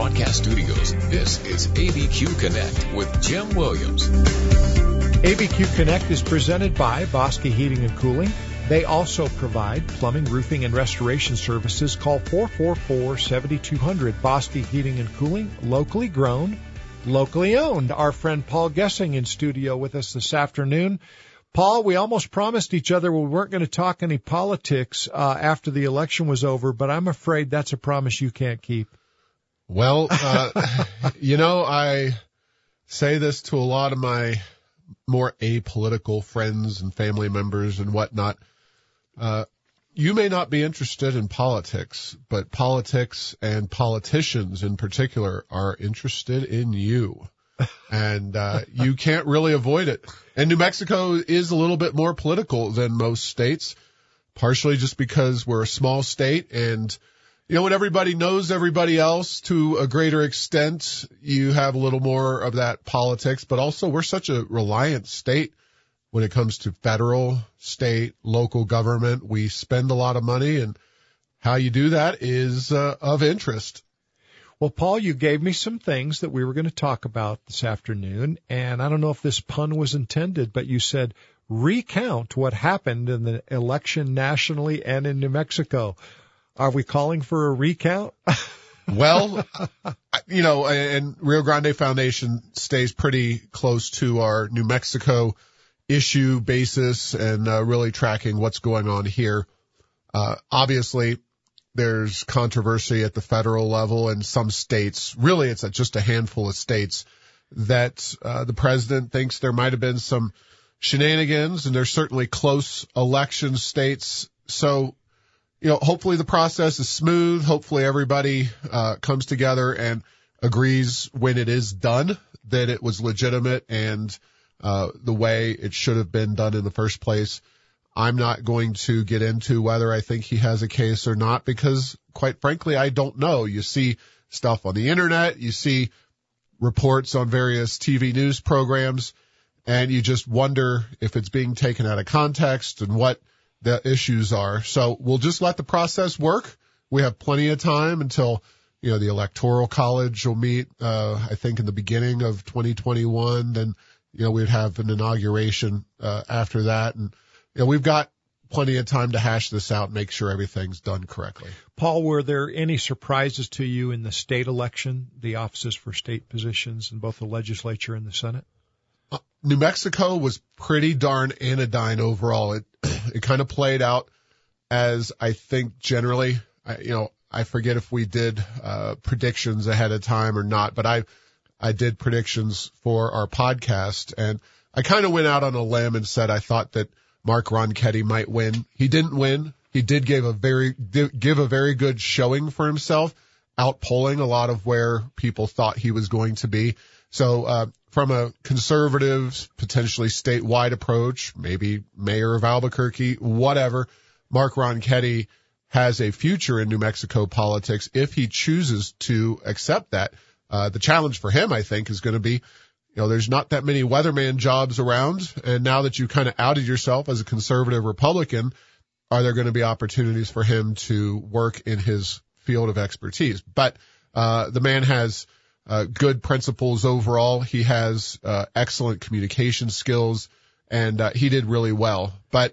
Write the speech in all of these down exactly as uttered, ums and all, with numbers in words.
Broadcast Studios, this is A B Q Connect with Jim Williams. A B Q Connect is presented by Bosque Heating and Cooling. They also provide plumbing, roofing, and restoration services. Call four four four, seven two zero zero. Bosque Heating and Cooling, locally grown, locally owned. Our friend Paul Gessing in studio with us this afternoon. Paul, we almost promised each other we weren't going to talk any politics uh, after the election was over, but I'm afraid that's a promise you can't keep. Well, uh, you know, I say this to a lot of my more apolitical friends and family members and whatnot. Uh, you may not be interested in politics, but politics and politicians in particular are interested in you. And, uh, you can't really avoid it. And New Mexico is a little bit more political than most states, partially just because we're a small state. And, you know, when everybody knows everybody else to a greater extent, you have a little more of that politics. But also we're such a reliant state when it comes to federal, state, local government. We spend a lot of money, and how you do that is uh, of interest. Well, Paul, you gave me some things that we were going to talk about this afternoon, and I don't know if this pun was intended, but you said recount what happened in the election nationally and in New Mexico. Are we calling for a recount? Well, you know, and Rio Grande Foundation stays pretty close to our New Mexico issue basis and uh, really tracking what's going on here. Uh, obviously, there's controversy at the federal level in some states. Really, it's just a handful of states that uh, the president thinks there might have been some shenanigans, and there's certainly close election states. So, you know, hopefully the process is smooth. Hopefully everybody uh, comes together and agrees when it is done that it was legitimate and uh, the way it should have been done in the first place. I'm not going to get into whether I think he has a case or not because, quite frankly, I don't know. You see stuff on the internet, you see reports on various T V news programs, and you just wonder if it's being taken out of context and what the issues are. So we'll just let the process work. We have plenty of time until, you know, the Electoral College will meet, uh, I think in the beginning of twenty twenty-one. Then, you know, we'd have an inauguration, uh, after that. And, you know, we've got plenty of time to hash this out and make sure everything's done correctly. Paul, were there any surprises to you in the state election, the offices for state positions in both the legislature and the Senate? Uh, New Mexico was pretty darn anodyne overall. It it kind of played out as I think generally, I, you know, I forget if we did uh predictions ahead of time or not, but I I did predictions for our podcast, and I kind of went out on a limb and said I thought that Mark Ronchetti might win. He didn't win. He did give a very give a very good showing for himself, outpolling a lot of where people thought he was going to be. So uh from a conservative, potentially statewide approach, maybe mayor of Albuquerque, whatever, Mark Ronchetti has a future in New Mexico politics if he chooses to accept that. Uh the challenge for him, I think, is going to be, you know, there's not that many weatherman jobs around, and now that you kind of outed yourself as a conservative Republican, are there going to be opportunities for him to work in his field of expertise? But uh the man has uh good principles overall. He has uh excellent communication skills, and uh, he did really well. But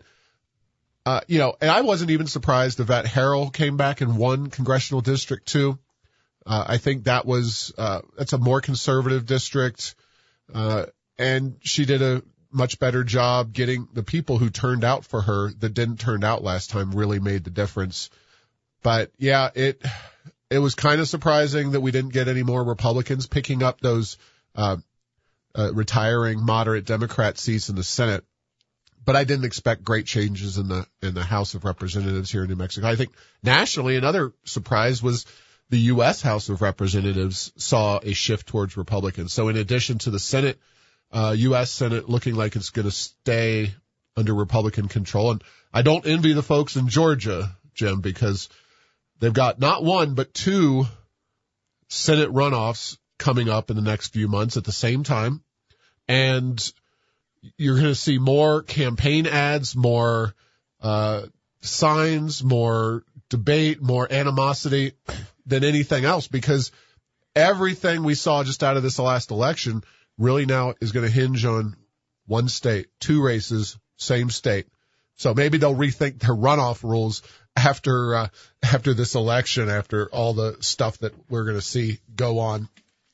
uh you know, and I wasn't even surprised Yvette Harrell came back and won congressional district two. Uh I think that was uh that's a more conservative district. Uh, and she did a much better job getting the people who turned out for her that didn't turn out last time really made the difference. But yeah, it, it was kind of surprising that we didn't get any more Republicans picking up those, uh, uh, retiring moderate Democrat seats in the Senate. But I didn't expect great changes in the, in the House of Representatives here in New Mexico. I think nationally another surprise was the U S House of Representatives saw a shift towards Republicans. So in addition to the Senate, uh, U S Senate looking like it's going to stay under Republican control. And I don't envy the folks in Georgia, Jim, because they've got not one, but two Senate runoffs coming up in the next few months at the same time. And you're going to see more campaign ads, more, uh, signs, more debate, more animosity than anything else, because everything we saw just out of this last election really now is going to hinge on one state, two races, same state. So maybe they'll rethink their runoff rules after, uh, after this election, after all the stuff that we're going to see go on.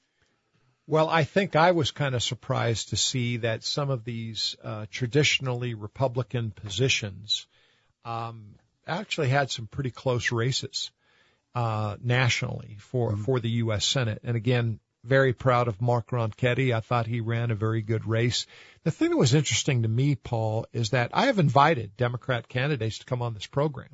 Well, I think I was kind of surprised to see that some of these uh, traditionally Republican positions um, actually had some pretty close races uh, nationally for, mm-hmm. for the U S Senate. And again, very proud of Mark Ronchetti. I thought he ran a very good race. The thing that was interesting to me, Paul, is that I have invited Democrat candidates to come on this program.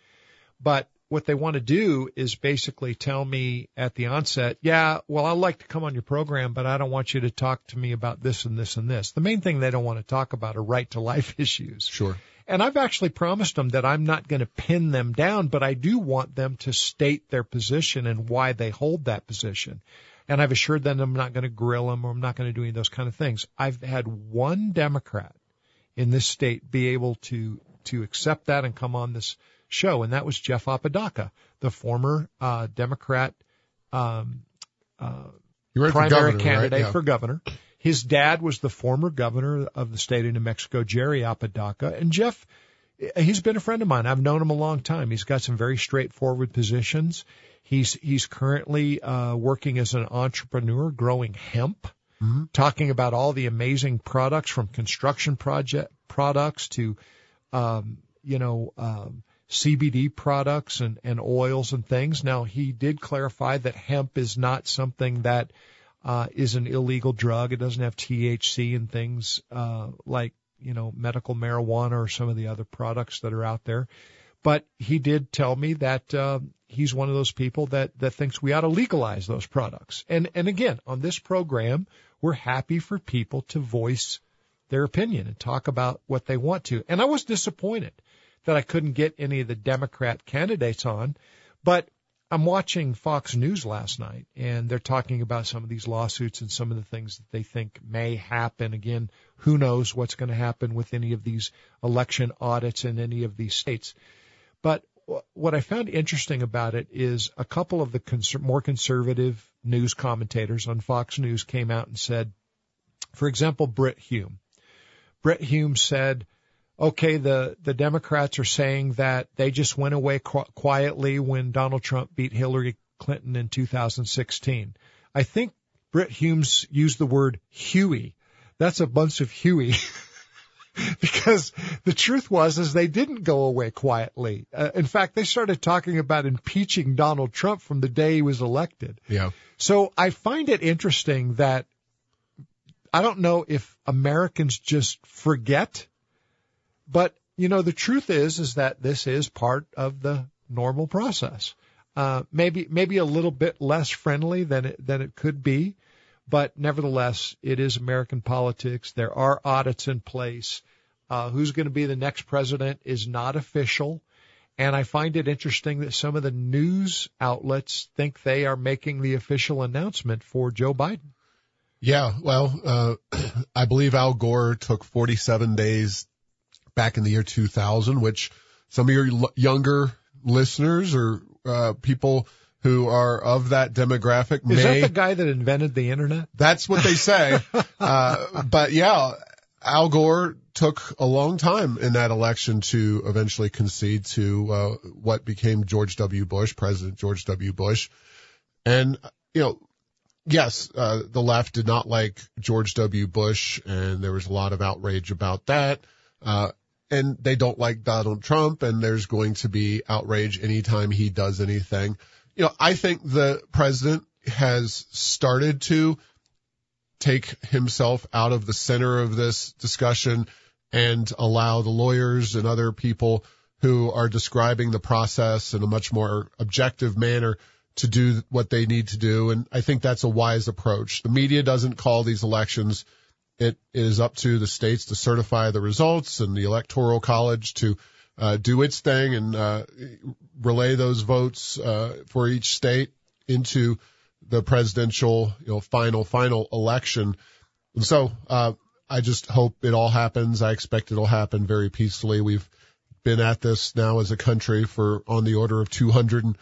But what they want to do is basically tell me at the onset, yeah, well, I'd like to come on your program, but I don't want you to talk to me about this and this and this. The main thing they don't want to talk about are right to life issues. Sure. And I've actually promised them that I'm not going to pin them down, but I do want them to state their position and why they hold that position. And I've assured them I'm not going to grill them or I'm not going to do any of those kind of things. I've had one Democrat in this state be able to, to accept that and come on this show, and that was Jeff Apodaca, the former uh, Democrat um, uh, primary governor, candidate right? Yeah. for governor. His dad was the former governor of the state of New Mexico, Jerry Apodaca. And Jeff, he's been a friend of mine. I've known him a long time. He's got some very straightforward positions. He's he's currently uh, working as an entrepreneur, growing hemp, mm-hmm. talking about all the amazing products from construction project products to, um, you know, um, C B D products and, and oils and things. Now, he did clarify that hemp is not something that uh, is an illegal drug. It doesn't have T H C and things uh, like, you know, medical marijuana or some of the other products that are out there. But he did tell me that uh, he's one of those people that, that thinks we ought to legalize those products. And, and again, on this program, we're happy for people to voice their opinion and talk about what they want to. And I was disappointed that I couldn't get any of the Democrat candidates on, but I'm watching Fox News last night, and they're talking about some of these lawsuits and some of the things that they think may happen. Again, who knows what's going to happen with any of these election audits in any of these states. But what I found interesting about it is a couple of the cons- more conservative news commentators on Fox News came out and said, for example, Brit Hume. Brit Hume said, okay, the, the Democrats are saying that they just went away qu- quietly when Donald Trump beat Hillary Clinton in two thousand sixteen. I think Brit Hume's used the word Huey. That's a bunch of Huey. Because the truth was, is they didn't go away quietly. Uh, in fact, they started talking about impeaching Donald Trump from the day he was elected. Yeah. So I find it interesting that I don't know if Americans just forget, but you know, the truth is, is that this is part of the normal process. Uh, maybe, maybe a little bit less friendly than it, than it could be. But nevertheless, it is American politics. There are audits in place. Uh, who's going to be the next president is not official. And I find it interesting that some of the news outlets think they are making the official announcement for Joe Biden. Yeah, well, uh, I believe Al Gore took forty-seven days back in the year two thousand, which some of your l- younger listeners or uh, people who are of that demographic Is may... that the guy that invented the internet? That's what they say. uh, but yeah, Al Gore took a long time in that election to eventually concede to uh, what became George W. Bush, President George W. Bush. And, you know, yes, uh, the left did not like George W. Bush, and there was a lot of outrage about that. Uh, and they don't like Donald Trump, and there's going to be outrage anytime he does anything. You know, I think the president has started to take himself out of the center of this discussion and allow the lawyers and other people who are describing the process in a much more objective manner to do what they need to do. And I think that's a wise approach. The media doesn't call these elections. It is up to the states to certify the results and the Electoral College to Uh, do its thing and uh, relay those votes uh, for each state into the presidential, you know, final, final election. And so uh, I just hope it all happens. I expect it'll happen very peacefully. We've been at this now as a country for on the order of two hundred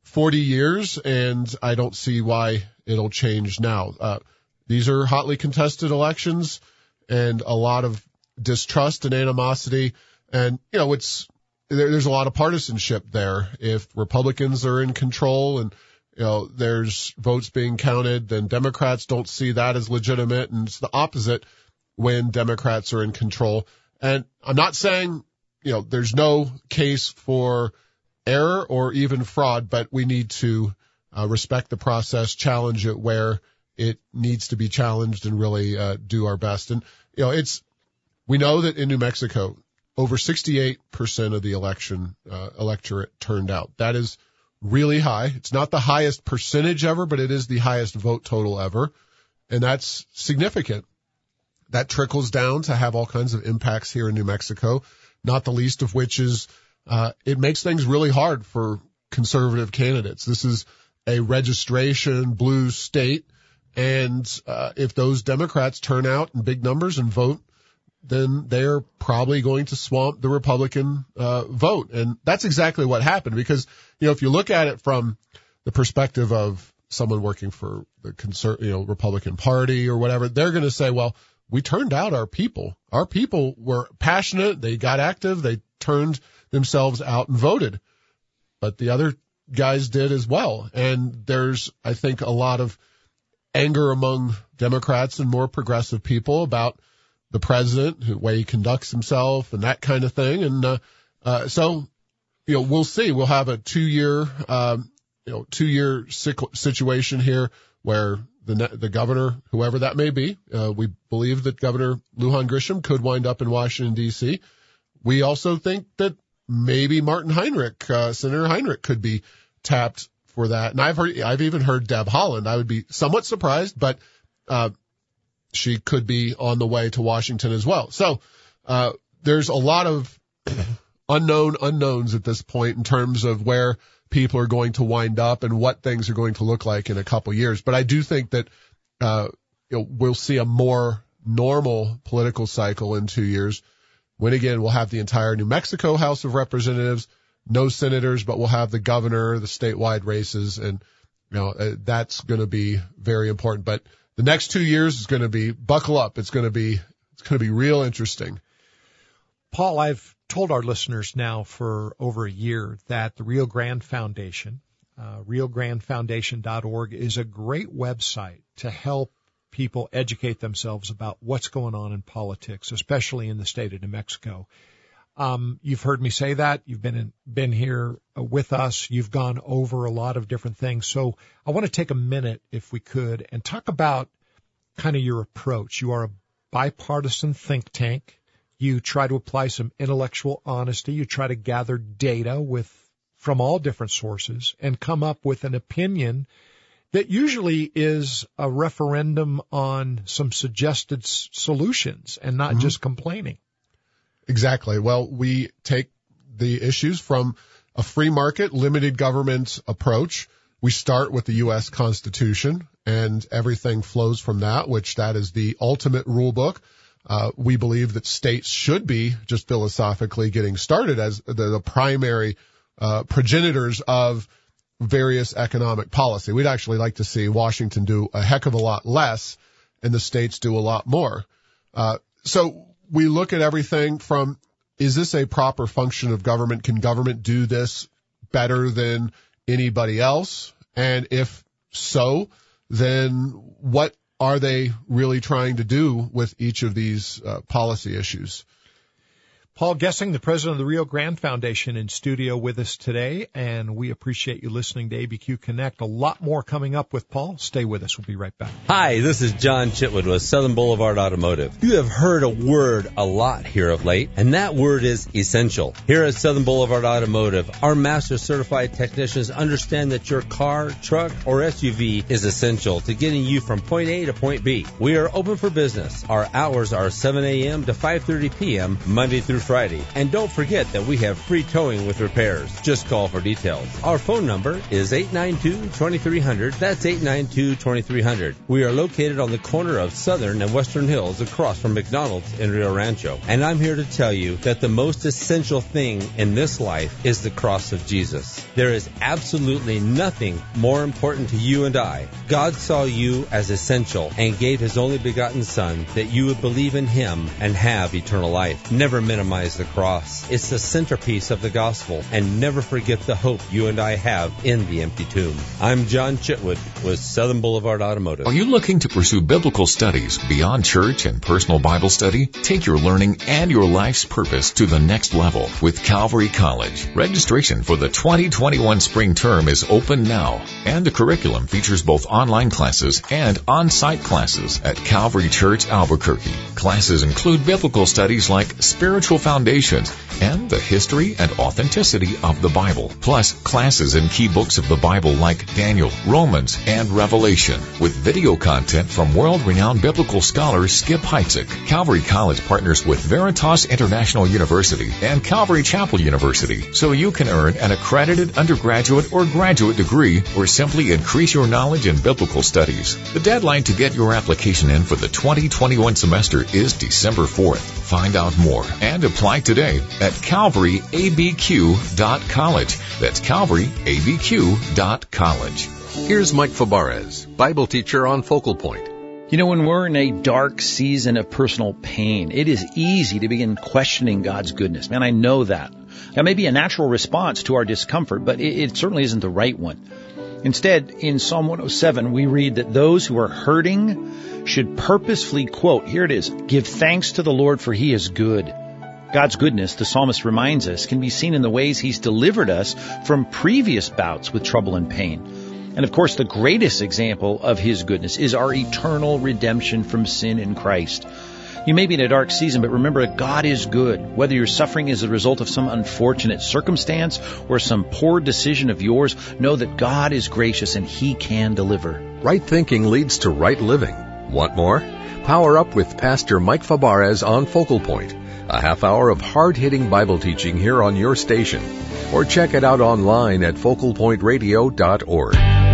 forty years, and I don't see why it'll change now. Uh, these are hotly contested elections and a lot of distrust and animosity. And, you know, it's, there, there's a lot of partisanship there. If Republicans are in control and, you know, there's votes being counted, then Democrats don't see that as legitimate. And it's the opposite when Democrats are in control. And I'm not saying, you know, there's no case for error or even fraud, but we need to uh, respect the process, challenge it where it needs to be challenged, and really uh, do our best. And, you know, it's, we know that in New Mexico, over sixty-eight percent of the election uh, electorate turned out. That is really high. It's not the highest percentage ever, but it is the highest vote total ever. And that's significant. That trickles down to have all kinds of impacts here in New Mexico, not the least of which is uh, it makes things really hard for conservative candidates. This is a registration blue state. And uh, if those Democrats turn out in big numbers and vote, then they're probably going to swamp the Republican uh, vote. And that's exactly what happened, because, you know, if you look at it from the perspective of someone working for the conser- you know, Republican Party or whatever, they're going to say, well, we turned out our people. Our people were passionate. They got active. They turned themselves out and voted. But the other guys did as well. And there's, I think, a lot of anger among Democrats and more progressive people about the president, the way he conducts himself and that kind of thing. And, uh, uh, so, you know, we'll see. We'll have a two year, um, you know, two year situation here where the, the governor, whoever that may be, uh, we believe that Governor Lujan Grisham could wind up in Washington, D C. We also think that maybe Martin Heinrich, uh, Senator Heinrich could be tapped for that. And I've heard, I've even heard Deb Haaland. I would be somewhat surprised, but, uh, she could be on the way to Washington as well. So, uh, there's a lot of unknown unknowns at this point in terms of where people are going to wind up and what things are going to look like in a couple years. But I do think that, uh, you know, we'll see a more normal political cycle in two years when, again, we'll have the entire New Mexico House of Representatives, no senators, but we'll have the governor, the statewide races. And, you know, uh, that's going to be very important. But the next two years is going to be, buckle up. It's going to be, it's going to be real interesting. Paul, I've told our listeners now for over a year that the Rio Grande Foundation, uh, rio grande foundation dot org, is a great website to help people educate themselves about what's going on in politics, especially in the state of New Mexico. Um, you've heard me say that. You've been in, been here with us. You've gone over a lot of different things. So I want to take a minute, if we could, and talk about kind of your approach. You are a bipartisan think tank. You try to apply some intellectual honesty. You try to gather data with from all different sources and come up with an opinion that usually is a referendum on some suggested s- solutions and not mm-hmm. just complaining. Exactly. Well, we take the issues from a free market, limited government approach. We start with the U S Constitution, and everything flows from that, which that is the ultimate rule book. Uh, we believe that states should be, just philosophically, getting started as the, the primary uh, progenitors of various economic policy. We'd actually like to see Washington do a heck of a lot less and the states do a lot more. Uh, so we look at everything from, is this a proper function of government? Can government do this better than anybody else? And if so, then what are they really trying to do with each of these uh, policy issues? Paul Gessing, the president of the Rio Grande Foundation, in studio with us today, and we appreciate you listening to A B Q Connect. A lot more coming up with Paul. Stay with us. We'll be right back. Hi, this is John Chitwood with Southern Boulevard Automotive. You have heard a word a lot here of late, and that word is essential. Here at Southern Boulevard Automotive, our master certified technicians understand that your car, truck, or S U V is essential to getting you from point A to point B. We are open for business. Our hours are seven a.m. to five thirty p.m. Monday through Friday. And don't forget that we have free towing with repairs. Just call for details. Our phone number is eight nine two, two three zero zero. That's eight nine two, two three zero zero. We are located on the corner of Southern and Western Hills across from McDonald's in Rio Rancho. And I'm here to tell you that the most essential thing in this life is the cross of Jesus. There is absolutely nothing more important to you and I. God saw you as essential and gave His only begotten Son that you would believe in Him and have eternal life. Never minimize the cross. It's the centerpiece of the gospel, and never forget the hope you and I have in the empty tomb. I'm John Chitwood with Southern Boulevard Automotive. Are you looking to pursue biblical studies beyond church and personal Bible study? Take your learning and your life's purpose to the next level with Calvary College. Registration for the twenty twenty-one spring term is open now, and the curriculum features both online classes and on-site classes at Calvary Church, Albuquerque. Classes include biblical studies like spiritual foundations and the history and authenticity of the Bible, plus classes in key books of the Bible like Daniel, Romans, and Revelation, with video content from world-renowned biblical scholar Skip Heitzig. Calvary College partners with Veritas International University and Calvary Chapel University, so you can earn an accredited undergraduate or graduate degree or simply increase your knowledge in biblical studies. The deadline to get your application in for the twenty twenty-one semester is December fourth. Find out more and apply today at calvary a b q dot college. That's calvary a b q dot college. Here's Mike Fabarez, Bible teacher on Focal Point. You know, when we're in a dark season of personal pain, it is easy to begin questioning God's goodness. Man, I know that. That may be a natural response to our discomfort, but it, it certainly isn't the right one. Instead, in Psalm one oh seven, we read that those who are hurting should purposefully, quote, here it is, give thanks to the Lord for He is good. God's goodness, the psalmist reminds us, can be seen in the ways He's delivered us from previous bouts with trouble and pain. And of course, the greatest example of His goodness is our eternal redemption from sin in Christ. You may be in a dark season, but remember that God is good. Whether you're suffering as a result of some unfortunate circumstance or some poor decision of yours, know that God is gracious and He can deliver. Right thinking leads to right living. Want more? Power up with Pastor Mike Fabarez on Focal Point, a half hour of hard-hitting Bible teaching here on your station. Or check it out online at focal point radio dot org.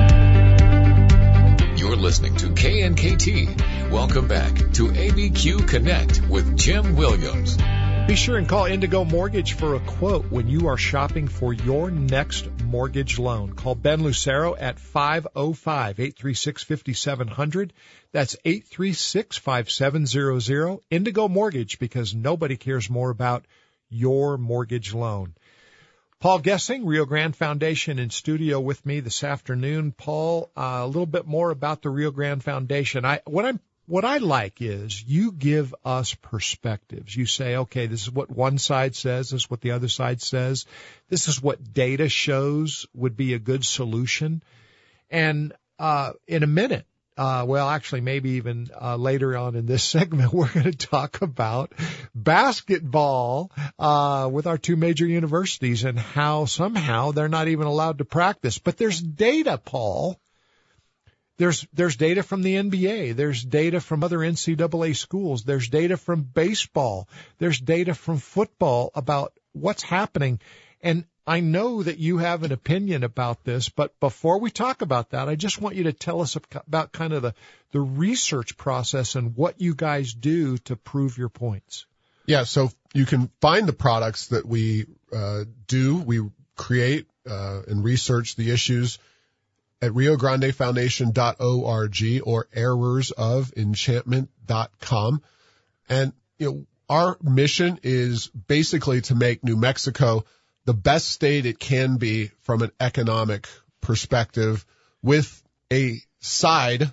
You're listening to K N K T. Welcome back to A B Q Connect with Jim Williams. Be sure and call Indigo Mortgage for a quote when you are shopping for your next mortgage loan. Call Ben Lucero at five oh five, eight three six, five seven zero zero. That's eight three six, five seven zero zero. Indigo Mortgage, because nobody cares more about your mortgage loan. Paul Gessing, Rio Grande Foundation, in studio with me this afternoon. Paul, uh, a little bit more about the Rio Grande Foundation. I what I'm What I like is you give us perspectives. You say, okay, this is what one side says, this is what the other side says, this is what data shows would be a good solution. And uh in a minute, uh well, actually, maybe even uh later on in this segment, we're going to talk about basketball uh with our two major universities and how somehow they're not even allowed to practice. But there's data, Paul. There's, there's data from the N B A. There's data from other N C double A schools. There's data from baseball. There's data from football about what's happening. And I know that you have an opinion about this, but before we talk about that, I just want you to tell us about kind of the, the research process and what you guys do to prove your points. Yeah. So you can find the products that we, uh, do. We create, uh, and research the issues at rio grande foundation dot org or errors of enchantment dot com. And, you know, our mission is basically to make New Mexico the best state it can be from an economic perspective, with a side,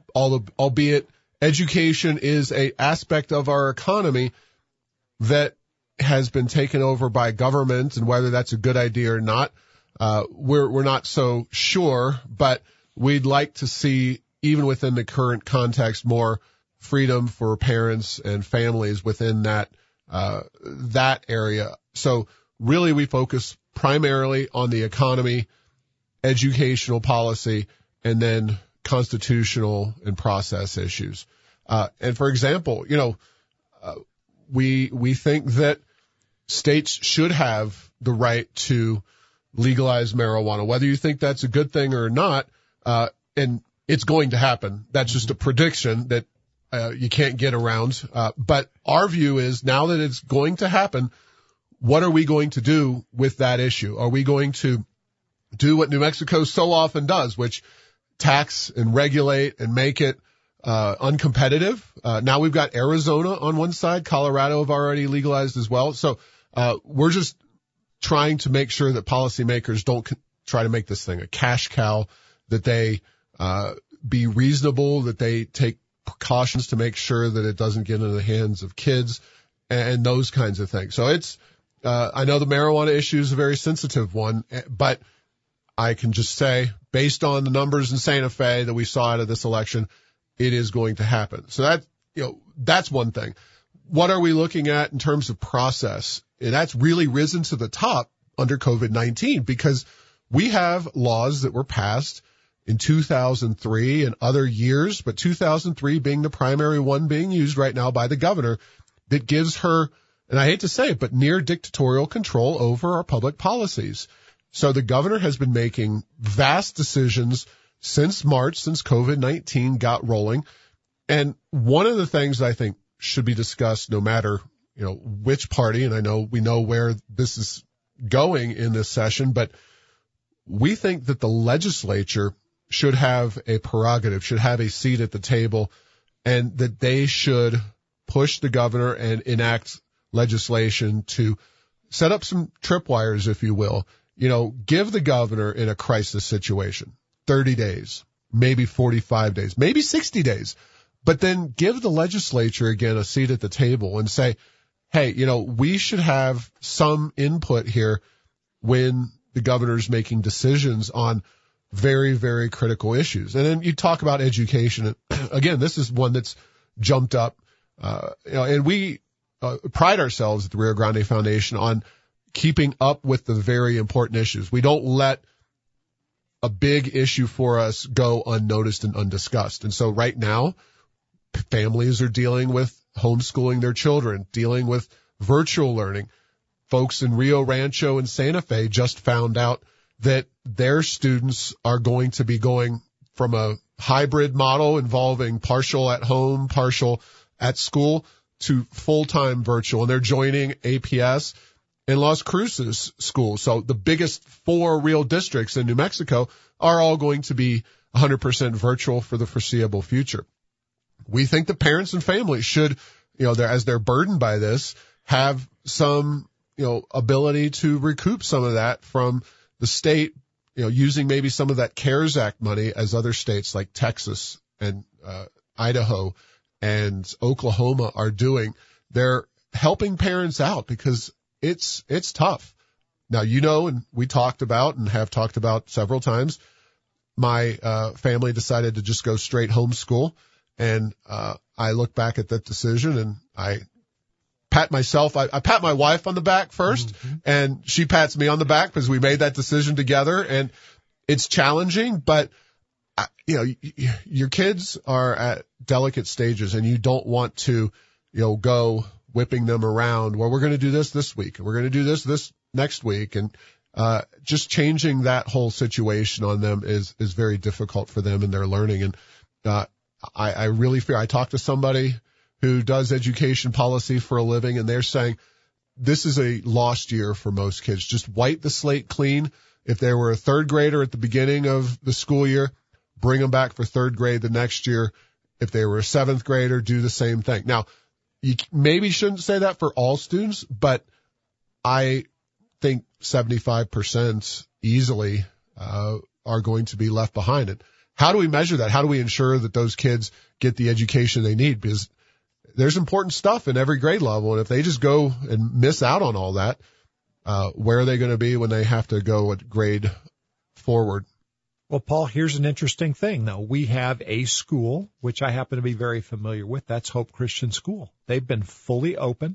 albeit education is a aspect of our economy that has been taken over by government, and whether that's a good idea or not, Uh, we're, we're not so sure, but we'd like to see, even within the current context, more freedom for parents and families within that, uh, that area. So really we focus primarily on the economy, educational policy, and then constitutional and process issues. Uh, and for example, you know, uh, we, we think that states should have the right to legalize marijuana, whether you think that's a good thing or not. Uh, and it's going to happen. That's just a prediction that uh, you can't get around. Uh, but our view is now that it's going to happen, what are we going to do with that issue? Are we going to do what New Mexico so often does, which tax and regulate and make it uh uncompetitive? Uh, now we've got Arizona on one side. Colorado have already legalized as well. So uh we're just trying to make sure that policymakers don't c- try to make this thing a cash cow, that they uh be reasonable, that they take precautions to make sure that it doesn't get into the hands of kids and those kinds of things. So it's uh I know the marijuana issue is a very sensitive one, but I can just say, based on the numbers in Santa Fe that we saw out of this election, it is going to happen. So that, you know, that's one thing. What are we looking at in terms of process? And that's really risen to the top under COVID nineteen, because we have laws that were passed in two thousand three and other years, but two thousand three being the primary one being used right now by the governor, that gives her, and I hate to say it, but near dictatorial control over our public policies. So the governor has been making vast decisions since March, since COVID nineteen got rolling. And one of the things that I think should be discussed, no matter, you know, which party, and I know we know where this is going in this session, but we think that the legislature should have a prerogative, should have a seat at the table, and that they should push the governor and enact legislation to set up some tripwires, if you will. You know, give the governor in a crisis situation thirty days, maybe forty-five days, maybe sixty days, but then give the legislature again a seat at the table and say, hey, you know, we should have some input here when the governor's making decisions on very, very critical issues. And then you talk about education. Again, this is one that's jumped up, uh, you know, and we uh, pride ourselves at the Rio Grande Foundation on keeping up with the very important issues. We don't let a big issue for us go unnoticed and undiscussed. And so right now, families are dealing with homeschooling their children, dealing with virtual learning. Folks in Rio Rancho and Santa Fe just found out that their students are going to be going from a hybrid model involving partial at home, partial at school, to full-time virtual. And they're joining A P S in Las Cruces school. So the biggest four real districts in New Mexico are all going to be one hundred percent virtual for the foreseeable future. We think the parents and families should, you know, they're, as they're burdened by this, have some, you know, ability to recoup some of that from the state, you know, using maybe some of that CARES Act money, as other states like Texas and uh, Idaho and Oklahoma are doing. They're helping parents out because It's, it's tough. Now, you know, and we talked about and have talked about several times, my, uh, family decided to just go straight homeschool. And, uh, I look back at that decision and I pat myself, I, I pat my wife on the back first, mm-hmm. and she pats me on the back because we made that decision together. And it's challenging, but, I, you know, y- your kids are at delicate stages and you don't want to, you know, go whipping them around. Well, we're going to do this this week, and we're going to do this this next week, and uh just changing that whole situation on them is is very difficult for them in their learning. And uh I, I really fear. I talked to somebody who does education policy for a living, and they're saying this is a lost year for most kids. Just wipe the slate clean. If they were a third grader at the beginning of the school year, bring them back for third grade the next year. If they were a seventh grader, do the same thing. Now, you maybe shouldn't say that for all students, but I think seventy-five percent easily uh, are going to be left behind. And how do we measure that? How do we ensure that those kids get the education they need? Because there's important stuff in every grade level, and if they just go and miss out on all that, uh, where are they going to be when they have to go a grade forward? Well, Paul, here's an interesting thing, though. We have a school, which I happen to be very familiar with. That's Hope Christian School. They've been fully open,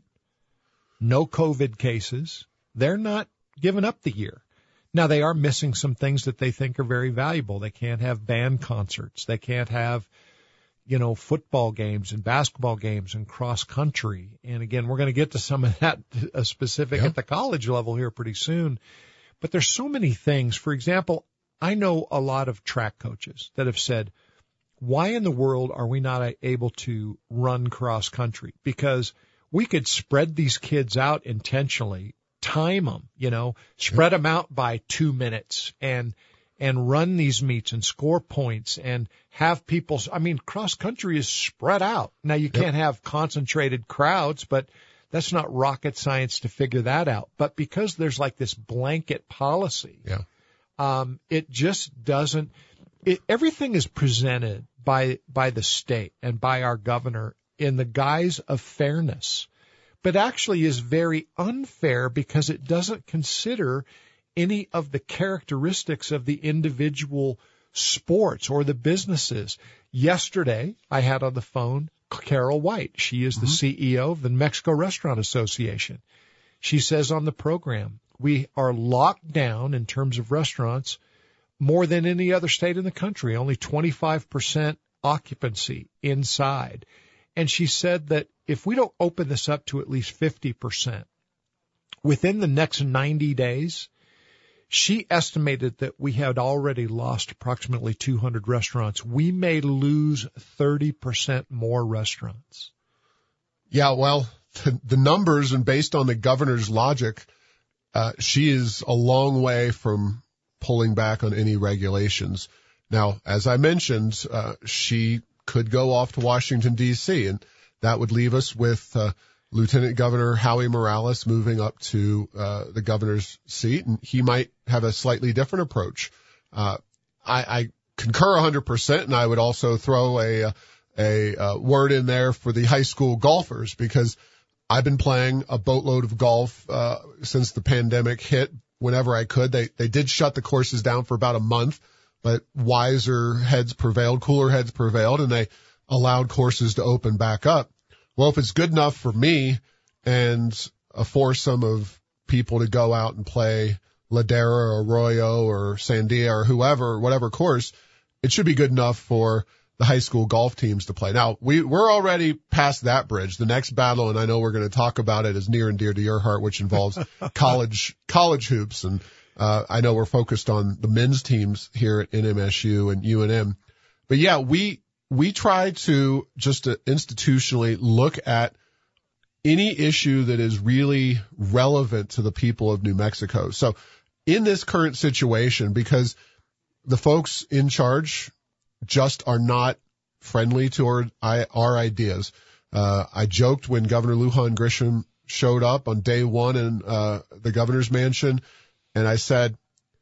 no COVID cases. They're not giving up the year. Now, they are missing some things that they think are very valuable. They can't have band concerts. They can't have, you know, football games and basketball games and cross country. And again, we're going to get to some of that uh, specific yeah. at the college level here pretty soon. But there's so many things. For example, I know a lot of track coaches that have said, why in the world are we not able to run cross country? Because we could spread these kids out intentionally, time them, you know, spread them out by two minutes and and run these meets and score points and have people. I mean, cross country is spread out. Now, you can't have concentrated crowds, but that's not rocket science to figure that out. But because there's like this blanket policy, yeah. um, it just doesn't. It, everything is presented by by the state and by our governor in the guise of fairness, but actually is very unfair because it doesn't consider any of the characteristics of the individual sports or the businesses. Yesterday, I had on the phone Carol White. She is the mm-hmm. C E O of the New Mexico Restaurant Association. She says on the program, we are locked down in terms of restaurants more than any other state in the country, only twenty-five percent occupancy inside. And she said that if we don't open this up to at least fifty percent within the next ninety days, she estimated that we had already lost approximately two hundred restaurants. We may lose thirty percent more restaurants. Yeah, well, the, the numbers and based on the governor's logic, uh, she is a long way from pulling back on any regulations. Now, as I mentioned, uh, she could go off to Washington, D C, and that would leave us with uh, Lieutenant Governor Howie Morales moving up to uh, the governor's seat, and he might have a slightly different approach. Uh, I, I concur one hundred percent, and I would also throw a, a, a word in there for the high school golfers, because I've been playing a boatload of golf uh, since the pandemic hit. Whenever I could, they they did shut the courses down for about a month, but wiser heads prevailed, cooler heads prevailed, and they allowed courses to open back up. Well, if it's good enough for me and a foursome of people to go out and play Ladera or Arroyo or Sandia or whoever, whatever course, it should be good enough for the high school golf teams to play. Now, we, we're already past that bridge. The next battle, and I know we're going to talk about it, is near and dear to your heart, which involves college college hoops. And uh, I know we're focused on the men's teams here at N M S U and U N M. But, yeah, we we try to just to institutionally look at any issue that is really relevant to the people of New Mexico. So in this current situation, because the folks in charge just are not friendly to our, our ideas. Uh, I joked when Governor Lujan Grisham showed up on day one in uh, the governor's mansion, and I said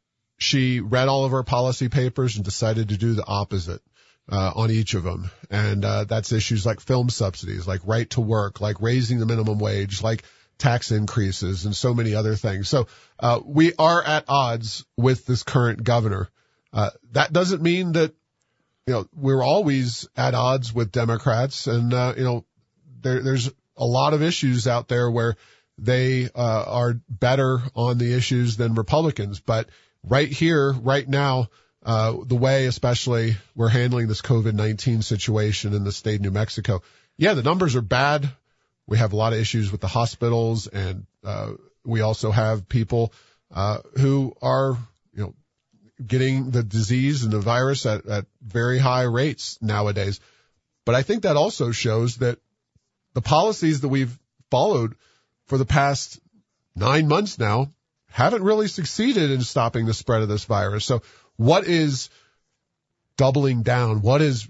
she read all of our policy papers and decided to do the opposite uh, on each of them. And uh, that's issues like film subsidies, like right to work, like raising the minimum wage, like tax increases, and so many other things. So uh, we are at odds with this current governor. Uh, that doesn't mean that You know, we're always at odds with Democrats, and, uh, you know, there, there's a lot of issues out there where they, uh, are better on the issues than Republicans. But right here, right now, uh, the way especially we're handling this COVID nineteen situation in the state of New Mexico, yeah, the numbers are bad. We have a lot of issues with the hospitals, and, uh, we also have people, uh, who are, you know, getting the disease and the virus at, at very high rates nowadays. But I think that also shows that the policies that we've followed for the past nine months now haven't really succeeded in stopping the spread of this virus. So what is doubling down? What is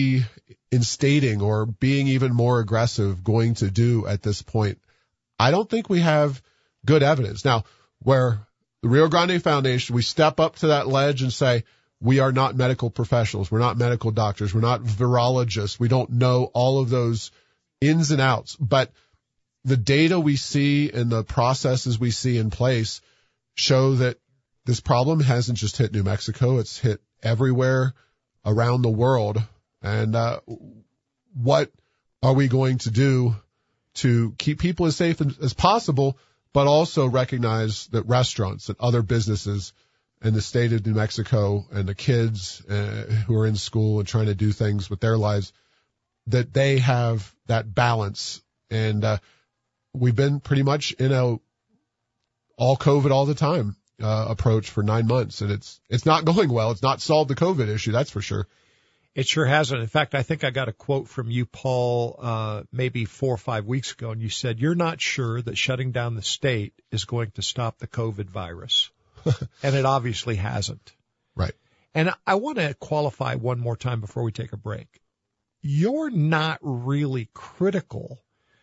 reinstating or being even more aggressive going to do at this point? I don't think we have good evidence. Now, where the Rio Grande Foundation, we step up to that ledge and say, we are not medical professionals. We're not medical doctors. We're not virologists. We don't know all of those ins and outs. But the data we see and the processes we see in place show that this problem hasn't just hit New Mexico. It's hit everywhere around the world. And uh, what are we going to do to keep people as safe as possible, but also recognize that restaurants and other businesses in the state of New Mexico and the kids uh, who are in school and trying to do things with their lives, that they have that balance. And uh, we've been pretty much in a all COVID all the time uh, approach for nine months, and it's it's not going well. It's not solved the COVID issue, that's for sure. It sure hasn't. In fact, I think I got a quote from you, Paul, uh, maybe four or five weeks ago, and you said you're not sure that shutting down the state is going to stop the COVID virus. And it obviously hasn't. Right. And I want to qualify one more time before we take a break. You're not really critical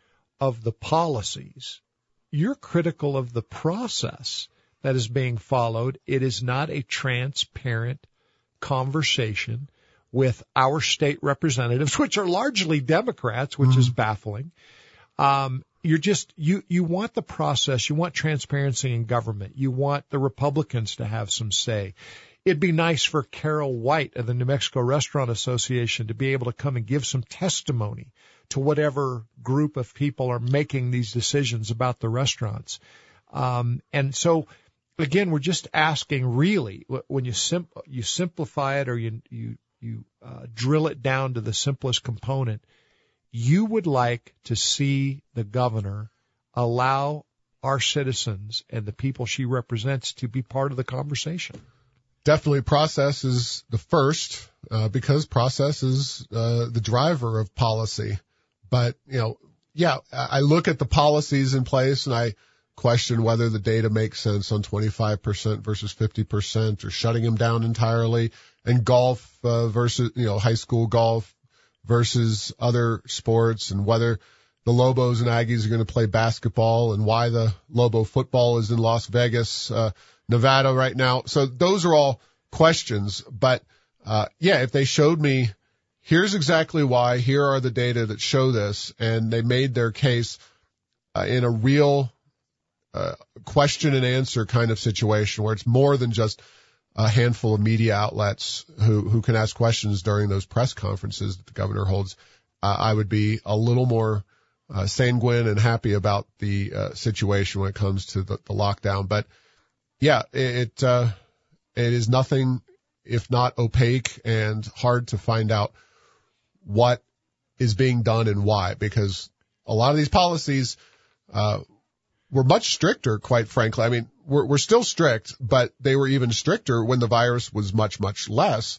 of the policies. You're critical of the process that is being followed. It is not a transparent conversation with our state representatives, which are largely Democrats, which mm-hmm. is baffling. Um, you're just, you, you want the process. You want transparency in government. You want the Republicans to have some say. It'd be nice for Carol White of the New Mexico Restaurant Association to be able to come and give some testimony to whatever group of people are making these decisions about the restaurants. Um, and so, again, we're just asking really, when you sim- you simplify it or you, you, you uh, drill it down to the simplest component, you would like to see the governor allow our citizens and the people she represents to be part of the conversation. Definitely process is the first, uh, because process is uh, the driver of policy. But, you know, yeah, I look at the policies in place and I question whether the data makes sense on twenty-five percent versus fifty percent or shutting them down entirely, and golf uh, versus, you know, high school golf versus other sports, and whether the Lobos and Aggies are going to play basketball and why the Lobo football is in Las Vegas, uh, Nevada right now. So those are all questions. But, uh, yeah, if they showed me, here's exactly why, here are the data that show this, and they made their case uh, in a real uh, question and answer kind of situation where it's more than just a handful of media outlets who, who can ask questions during those press conferences that the governor holds, uh, I would be a little more uh, sanguine and happy about the uh, situation when it comes to the, the lockdown. But yeah, it, uh, it is nothing if not opaque and hard to find out what is being done and why, because a lot of these policies, uh, were much stricter, quite frankly. I mean, we're, we're still strict, but they were even stricter when the virus was much, much less.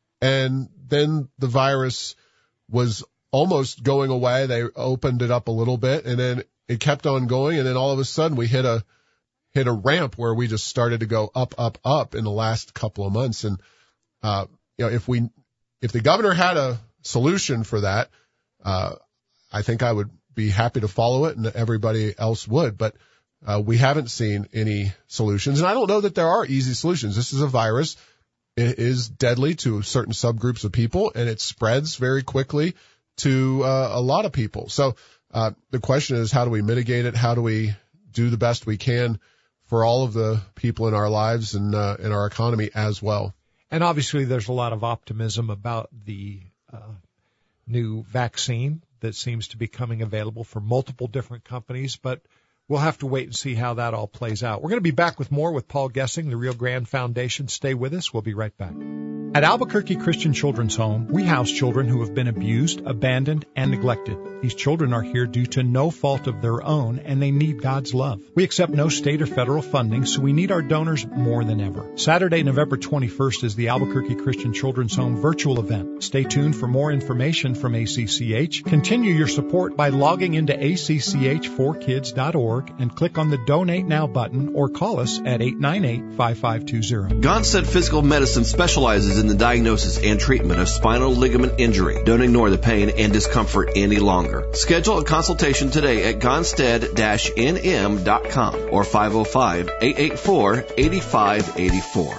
And then the virus was almost going away. They opened it up a little bit, and then it kept on going. And then all of a sudden we hit a, hit a ramp where we just started to go up, up, up in the last couple of months. And, uh, you know, if we, if the governor had a solution for that, uh, I think I would be happy to follow it, and everybody else would. But, uh, we haven't seen any solutions. And I don't know that there are easy solutions. This is a virus. It is deadly to certain subgroups of people, and it spreads very quickly to, uh, a lot of people. So, uh, the question is, how do we mitigate it? How do we do the best we can for all of the people in our lives and, uh, in our economy as well? And obviously there's a lot of optimism about the, uh, new vaccine that seems to be coming available for multiple different companies, but we'll have to wait and see how that all plays out. We're going to be back with more with Paul Gessing, the Rio Grande Foundation. Stay with us. We'll be right back. At Albuquerque Christian Children's Home, we house children who have been abused, abandoned, and neglected. These children are here due to no fault of their own, and they need God's love. We accept no state or federal funding, so we need our donors more than ever. Saturday, November twenty-first is the Albuquerque Christian Children's Home virtual event. Stay tuned for more information from A C C H. Continue your support by logging into A C C H four kids dot org and click on the Donate Now button, or call us at eight nine eight, five five two zero. Gonstead Physical Medicine specializes in the diagnosis and treatment of spinal ligament injury. Don't ignore the pain and discomfort any longer. Schedule a consultation today at gonstead dash n m dot com or five oh five, eight eight four, eight five eight four.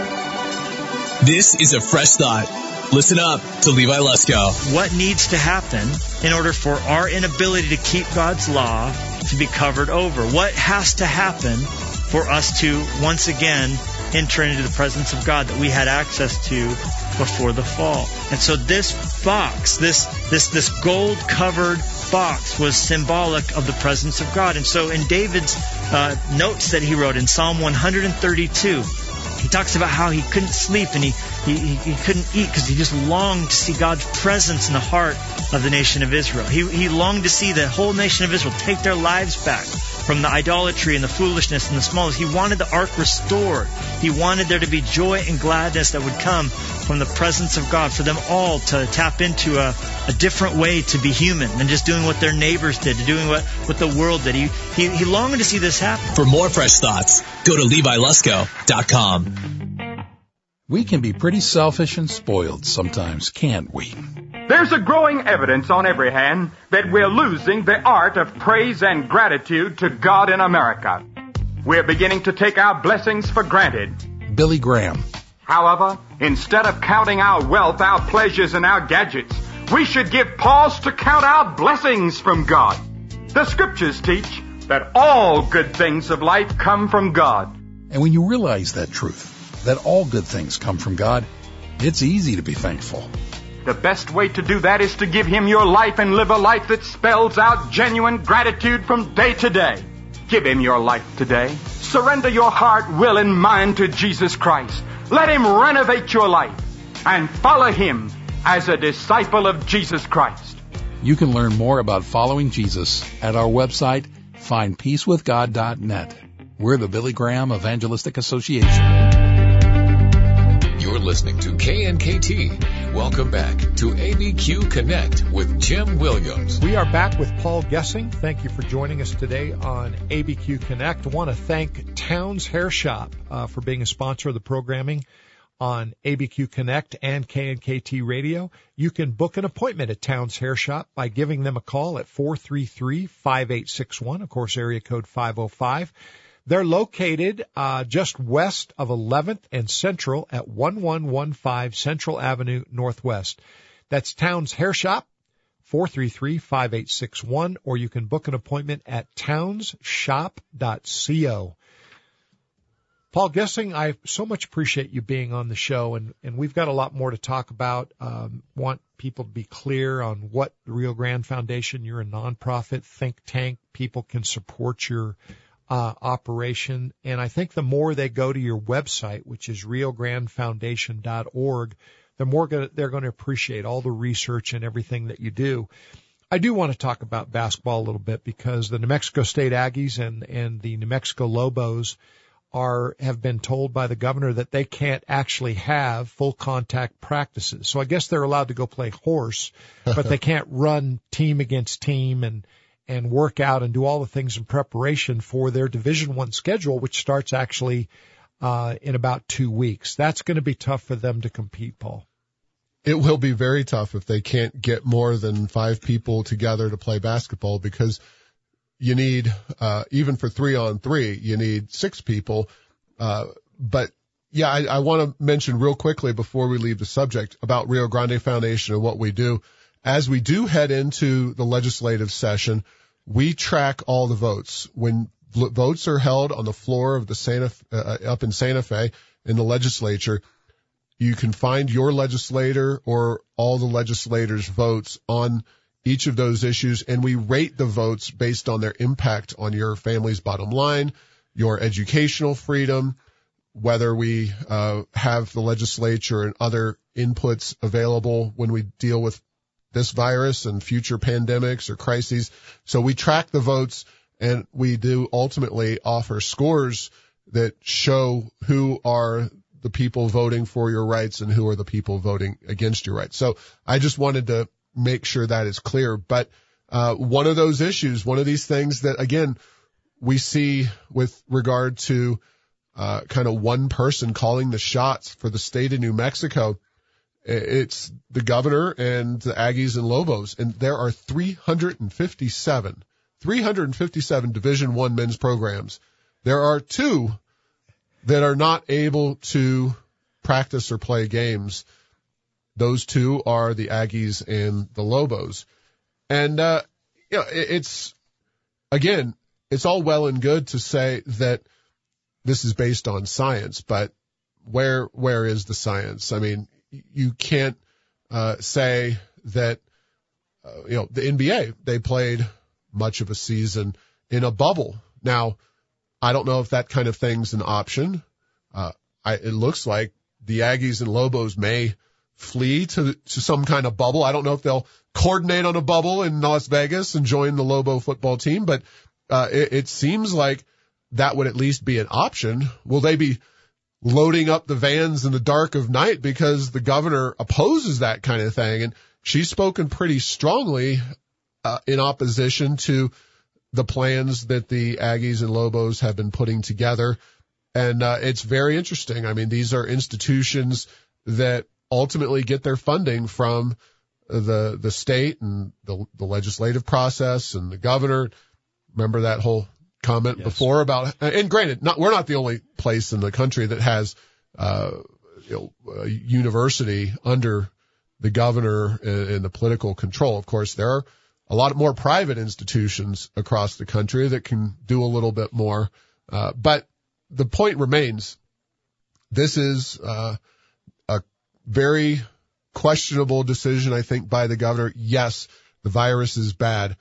This is a fresh thought. Listen up to Levi Lusko. What needs to happen in order for our inability to keep God's law to be covered over? What has to happen for us to once again enter into the presence of God that we had access to before the fall? And so this box, this this this gold-covered box was symbolic of the presence of God. And so in David's uh, notes that he wrote in Psalm one thirty-two, he talks about how he couldn't sleep and he, he, he couldn't eat because he just longed to see God's presence in the heart of the nation of Israel. He, he longed to see the whole nation of Israel take their lives back from the idolatry and the foolishness and the smallness. He wanted the ark restored. He wanted there to be joy and gladness that would come from the presence of God, for them all to tap into a, a different way to be human than just doing what their neighbors did, to doing what, what the world did. He, he, he longed to see this happen. For more fresh thoughts, go to levi lusko dot com. We can be pretty selfish and spoiled sometimes, can't we? There's a growing evidence on every hand that we're losing the art of praise and gratitude to God in America. We're beginning to take our blessings for granted. Billy Graham. However, instead of counting our wealth, our pleasures, and our gadgets, we should give pause to count our blessings from God. The Scriptures teach that all good things of life come from God. And when you realize that truth, that all good things come from God, it's easy to be thankful. The best way to do that is to give Him your life and live a life that spells out genuine gratitude from day to day. Give Him your life today. Surrender your heart, will, and mind to Jesus Christ. Let Him renovate your life and follow Him as a disciple of Jesus Christ. You can learn more about following Jesus at our website, find peace with god dot net. We're the Billy Graham Evangelistic Association. You're listening to K N K T. Welcome back to A B Q Connect with Jim Williams. We are back with Paul Gessing. Thank you for joining us today on A B Q Connect. I want to thank Towns Hair Shop uh, for being a sponsor of the programming on A B Q Connect and K N K T Radio. You can book an appointment at Towns Hair Shop by giving them a call at four three three, five eight six one, of course, area code five oh five. They're located uh, just west of eleventh and Central at one one one five Central Avenue Northwest. That's Towns Hair Shop, four three three, five eight six one, or you can book an appointment at towns shop dot co. Paul Gessing, I so much appreciate you being on the show, and, and we've got a lot more to talk about. Um, want people to be clear on what the Rio Grande Foundation, you're a nonprofit think tank. People can support your uh, operation. And I think the more they go to your website, which is rio grande foundation dot org, the more gonna, they're going to appreciate all the research and everything that you do. I do want to talk about basketball a little bit because the New Mexico State Aggies and, and the New Mexico Lobos are have been told by the governor that they can't actually have full contact practices. So I guess they're allowed to go play horse, but they can't run team against team and and work out and do all the things in preparation for their Division One schedule, which starts actually uh in about two weeks. That's going to be tough for them to compete, Paul. It will be very tough if they can't get more than five people together to play basketball, because you need, uh, even for three on three, you need six people. Uh, but yeah, I, I want to mention real quickly before we leave the subject about Rio Grande Foundation and what we do. As we do head into the legislative session, we track all the votes. When votes are held on the floor of the Santa, uh, up in Santa Fe in the legislature, you can find your legislator or all the legislators' votes on each of those issues, and we rate the votes based on their impact on your family's bottom line, your educational freedom, whether we uh, have the legislature and other inputs available when we deal with this virus and future pandemics or crises. So we track the votes, and we do ultimately offer scores that show who are the people voting for your rights and who are the people voting against your rights. So I just wanted to make sure that is clear. But uh one of those issues, one of these things that, again, we see with regard to uh kind of one person calling the shots for the state of New Mexico, it's the governor and the Aggies and Lobos. And there are three hundred fifty-seven, three hundred fifty-seven Division One men's programs. There are two that are not able to practice or play games. Those two are the Aggies and the Lobos. And, uh, you know, it's, again, it's all well and good to say that this is based on science, but where, where is the science? I mean, you can't, uh, say that, uh, you know, the N B A, they played much of a season in a bubble. Now, I don't know if that kind of thing's an option. Uh, I, it looks like the Aggies and Lobos may flee to, to some kind of bubble. I don't know if they'll coordinate on a bubble in Las Vegas and join the Lobo football team, but uh, it, it seems like that would at least be an option. Will they be loading up the vans in the dark of night because the governor opposes that kind of thing? And she's spoken pretty strongly uh, in opposition to the plans that the Aggies and Lobos have been putting together. And uh, it's very interesting. I mean, these are institutions that ultimately get their funding from the the state and the, the legislative process and the governor. Remember that whole comment yes. before about, and granted, not, we're not the only place in the country that has, uh, you know, a university under the governor and, and the political control. Of course, there are a lot more private institutions across the country that can do a little bit more. Uh, but the point remains, this is, uh, a very questionable decision, I think, by the governor. Yes, the virus is bad.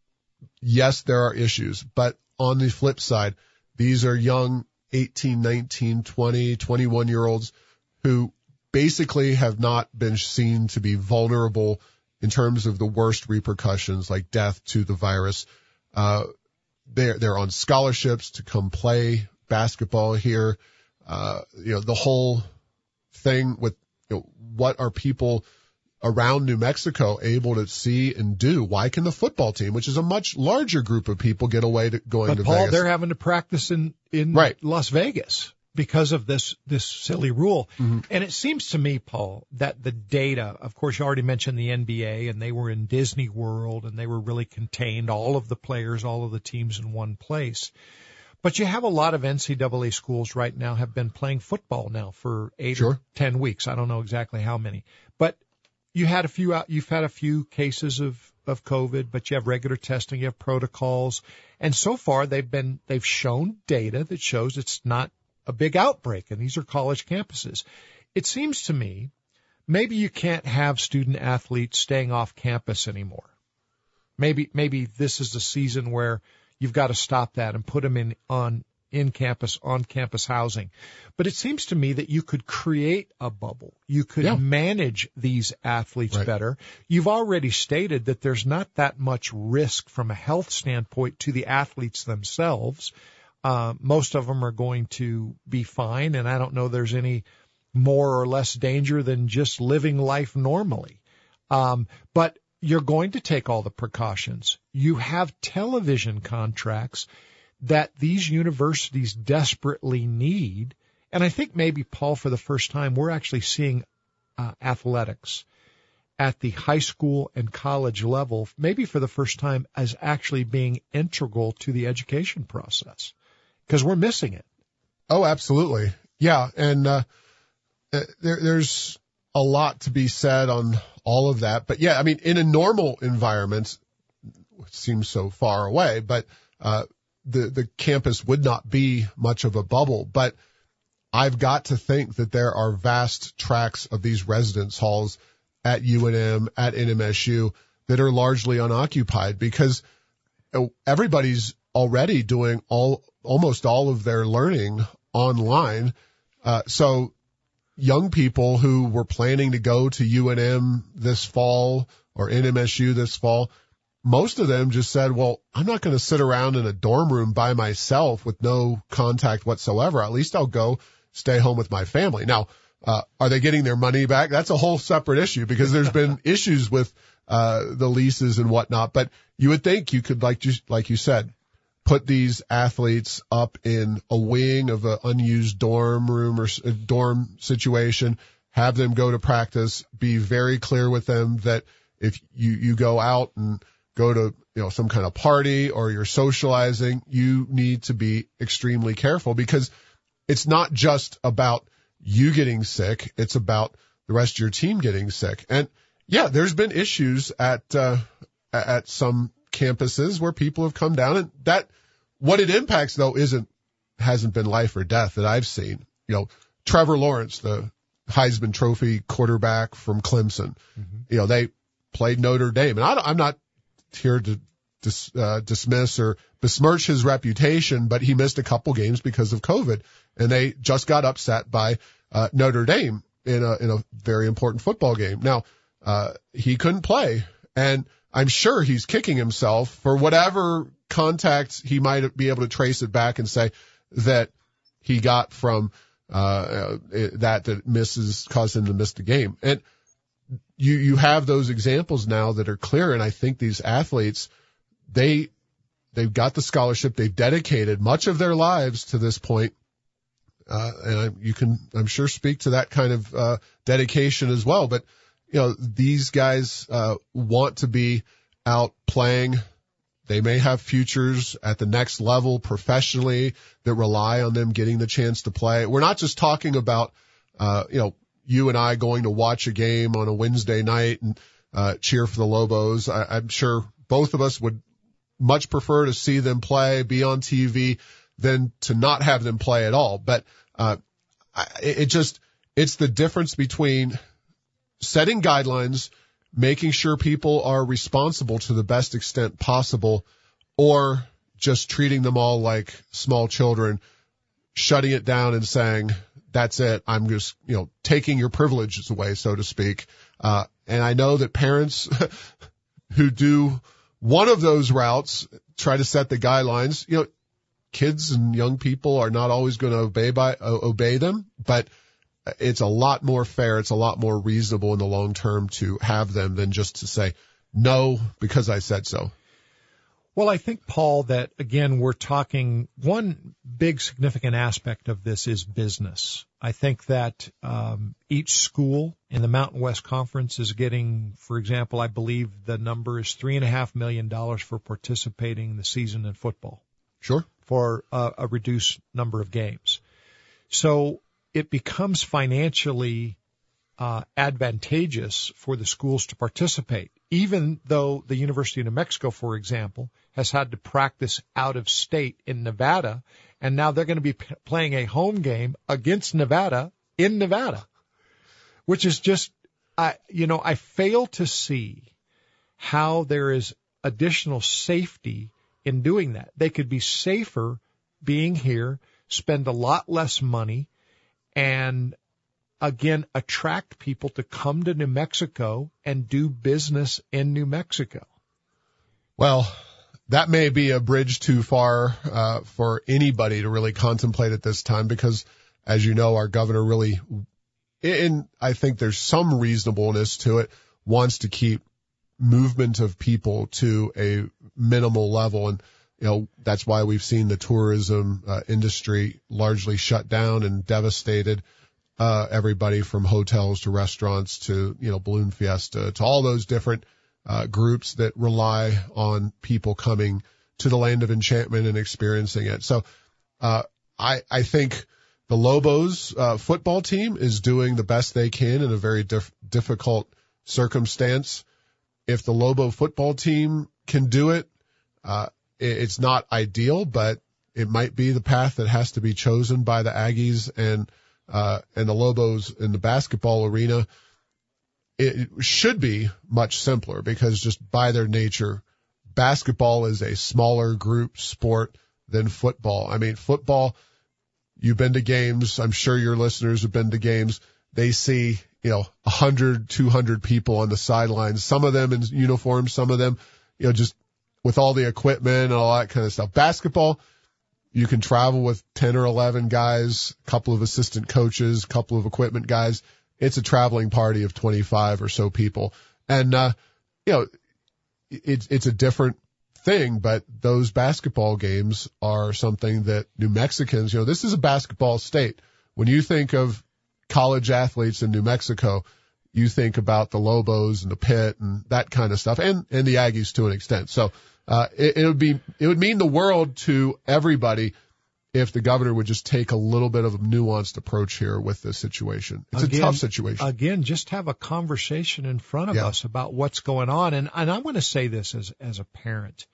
Yes, there are issues, but on the flip side, these are young eighteen, nineteen, twenty, twenty-one year olds who basically have not been seen to be vulnerable in terms of the worst repercussions like death to the virus. Uh, they're, they're on scholarships to come play basketball here. Uh, you know, the whole thing with, you know, what are people around New Mexico able to see and do? Why can the football team, which is a much larger group of people, get away to going but to Paul, Vegas? They're having to practice in, in right. Las Vegas because of this, this silly rule. Mm-hmm. And it seems to me, Paul, that the data, of course, you already mentioned the N B A, and they were in Disney World, and they were really contained, all of the players, all of the teams in one place. But you have a lot of N C double A schools right now have been playing football now for eight sure. or ten weeks. I don't know exactly how many, but you had a few out, you've had a few cases of, of COVID, but you have regular testing, you have protocols. And so far they've been, they've shown data that shows it's not a big outbreak. And these are college campuses. It seems to me maybe you can't have student athletes staying off campus anymore. Maybe, maybe this is the season where you've got to stop that and put them in on in campus, on campus housing. But it seems to me that you could create a bubble. You could yeah. manage these athletes right. better. You've already stated that there's not that much risk from a health standpoint to the athletes themselves. Uh, most of them are going to be fine, and I don't know there's any more or less danger than just living life normally. Um, but you're going to take all the precautions. You have television contracts that these universities desperately need. And I think maybe, Paul, for the first time, we're actually seeing uh, athletics at the high school and college level, maybe for the first time, as actually being integral to the education process, because we're missing it. Oh, absolutely. Yeah. And uh, there, there's a lot to be said on all of that. But yeah, I mean, in a normal environment, it seems so far away, but uh, the, the campus would not be much of a bubble. But I've got to think that there are vast tracts of these residence halls at U N M, at N M S U, that are largely unoccupied because everybody's already doing all, almost all of their learning online. Uh, so young people who were planning to go to U N M this fall or N M S U this fall, most of them just said, well, I'm not going to sit around in a dorm room by myself with no contact whatsoever. At least I'll go stay home with my family. Now, uh, are they getting their money back? That's a whole separate issue because there's been issues with, uh, the leases and whatnot. But you would think you could, like you, like you said, put these athletes up in a wing of an unused dorm room or a dorm situation, have them go to practice, be very clear with them that if you, you go out and go to, you know, some kind of party or you're socializing, you need to be extremely careful because it's not just about you getting sick. It's about the rest of your team getting sick. And yeah, there's been issues at, uh, at some campuses where people have come down, and that, what it impacts though isn't, hasn't been life or death that I've seen. You know, Trevor Lawrence, the Heisman Trophy quarterback from Clemson, mm-hmm. you know, they played Notre Dame, and I don't, I'm not here to dis, uh, dismiss or besmirch his reputation, but he missed a couple games because of COVID, and they just got upset by uh, Notre Dame in a in a very important football game. Now, uh, he couldn't play, and I'm sure he's kicking himself for whatever contact he might be able to trace it back and say that he got from uh that that misses caused him to miss the game. And you you have those examples now that are clear, and I think these athletes, they they've got the scholarship, they've dedicated much of their lives to this point, uh and I, you can I'm sure speak to that kind of uh dedication as well. But you know, these guys uh want to be out playing. They may have futures at the next level professionally that rely on them getting the chance to play. We're not just talking about, uh, you know, you and I going to watch a game on a Wednesday night and, uh, cheer for the Lobos. I, I'm sure both of us would much prefer to see them play, be on T V, than to not have them play at all. But, uh, I, it just, it's the difference between setting guidelines, making sure people are responsible to the best extent possible, or just treating them all like small children, shutting it down and saying, that's it, I'm just, you know, taking your privileges away, so to speak. Uh, and I know that parents who do one of those routes try to set the guidelines. You know, kids and young people are not always going to obey by, uh, obey them, but it's a lot more fair, it's a lot more reasonable in the long term to have them than just to say, no, because I said so. Well, I think, Paul, that, again, we're talking, one big significant aspect of this is business. I think that um, each school in the Mountain West Conference is getting, for example, I believe the number is three and a half million dollars for participating in the season in football. Sure. For a, a reduced number of games. So it becomes financially uh, advantageous for the schools to participate, even though the University of New Mexico, for example, has had to practice out of state in Nevada, and now they're going to be p- playing a home game against Nevada in Nevada, which is just, I, you know, I fail to see how there is additional safety in doing that. They could be safer being here, spend a lot less money, and again, attract people to come to New Mexico and do business in New Mexico. Well, that may be a bridge too far uh, for anybody to really contemplate at this time, because, as you know, our governor really, and I think there's some reasonableness to it, wants to keep movement of people to a minimal level. And, you know, that's why we've seen the tourism uh, industry largely shut down and devastated. Uh, everybody from hotels to restaurants to, you know, Balloon Fiesta to all those different uh, groups that rely on people coming to the land of enchantment and experiencing it. So, uh, I, I think the Lobos uh, football team is doing the best they can in a very dif- difficult circumstance. If the Lobo football team can do it, uh, it, it's not ideal, but it might be the path that has to be chosen by the Aggies and Uh, and the Lobos in the basketball arena. It should be much simpler, because just by their nature, basketball is a smaller group sport than football. I mean, football, you've been to games. I'm sure your listeners have been to games. They see, you know, one hundred, two hundred people on the sidelines, some of them in uniform, some of them, you know, just with all the equipment and all that kind of stuff. Basketball, you can travel with ten or eleven guys, a couple of assistant coaches, a couple of equipment guys. It's a traveling party of twenty-five or so people. And, uh, you know, it's, it's a different thing, but those basketball games are something that New Mexicans, you know, this is a basketball state. When you think of college athletes in New Mexico, you think about the Lobos and the Pit and that kind of stuff, and, and the Aggies to an extent. So, uh, it, it would be, it would mean the world to everybody if the governor would just take a little bit of a nuanced approach here with this situation. It's again, a tough situation. Again, just have a conversation in front of yeah. us about what's going on. And, and I'm going to say this as, as a parent.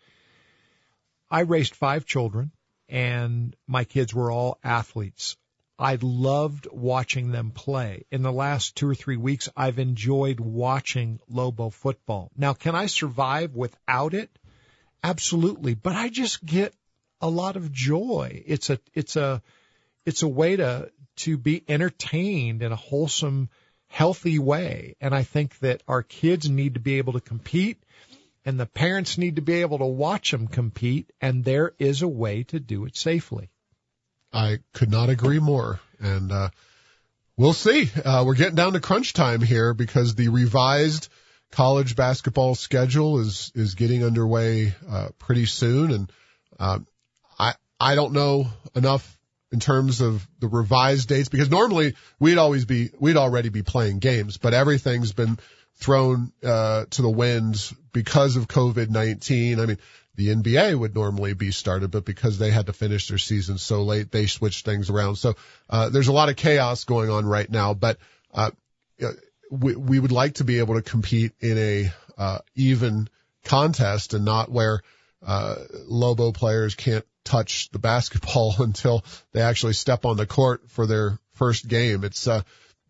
I raised five children, and my kids were all athletes. I loved watching them play. In the last two or three weeks, I've enjoyed watching Lobo football. Now, can I survive without it? Absolutely. But I just get a lot of joy. It's a, it's a, it's a way to, to be entertained in a wholesome, healthy way. And I think that our kids need to be able to compete, and the parents need to be able to watch them compete, and there is a way to do it safely. I could not agree more. And, uh, we'll see. Uh, we're getting down to crunch time here because the revised college basketball schedule is, is getting underway, uh, pretty soon. And, uh, I, I don't know enough in terms of the revised dates, because normally we'd always be, we'd already be playing games, but everything's been thrown, uh, to the winds because of COVID nineteen. I mean, the N B A would normally be started, but because they had to finish their season so late, they switched things around. So, uh, there's a lot of chaos going on right now, but, uh, we, we would like to be able to compete in a, uh, even contest and not where, uh, Lobo players can't touch the basketball until they actually step on the court for their first game. It's, uh,